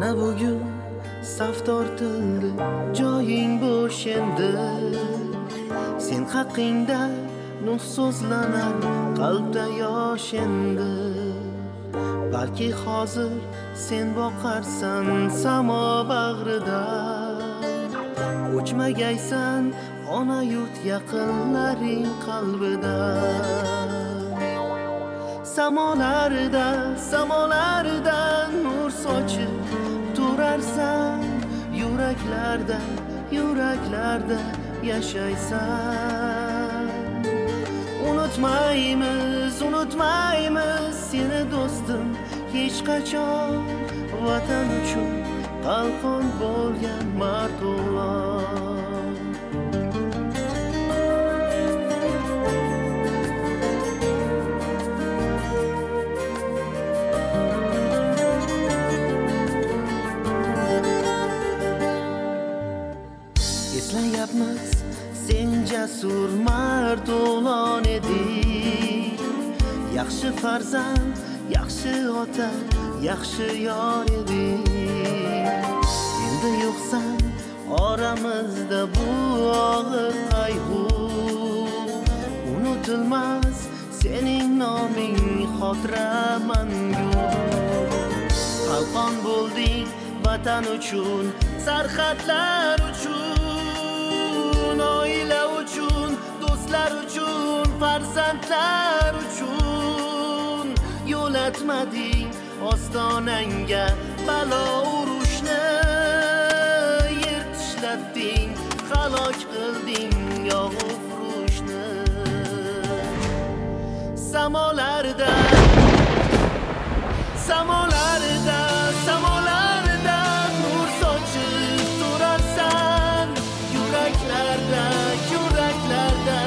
Mana bugun saf tortildi, joying bo'sh endi. Sen haqingda nur so'zlanar, qalbda yosh endi. Balki hozir sen boqarsan samo bag'rida. O'chmagaysan ona yurt yaqinlaring qalbida. Samolarda, samolarda nur sochib turarsan, yuraklarda, yuraklarda yashaysan. Unutmaymiz, unutmaymiz seni do'stim hech qachon. Vatan uchun qalqon bo'lgan mard o'g'lon. Eslayapmiz, sen jasur mard o'g'lon eding. Yaxshi farzand, yaxshi ota, yaxshi yor eding. Endi yo'qsan oramizda bu og'ir qayg'u. Unutilmas sening noming xotira mangu. Qalqon bo'lding vatan uchun, sarhadlar uchun, oila uchun, do'stlar uchun, farzandlar uchun. Yo'latmading ostonangga balo urushni, yer tishlatding, halok qilding yog'u furushni. Samolarda, samolarda, samolarda nur sochib turarsan, yuraklarda, yuraklarda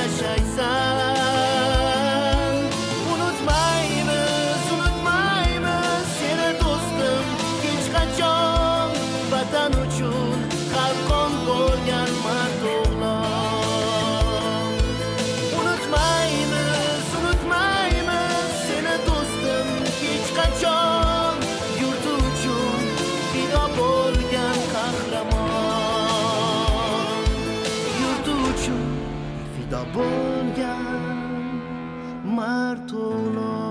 yashaysan. Unutmaymiz, unutmaymiz seni do'stim hech qachon. Vatan uchun qalqon bo'lgan mard o'g'lon. Unutmaymiz, unutmaymiz seni do'stim hech qachon. Yurti uchun fido bo'lgan qahramon. Yurti uchun fido bo'lgan mard o'g'lon.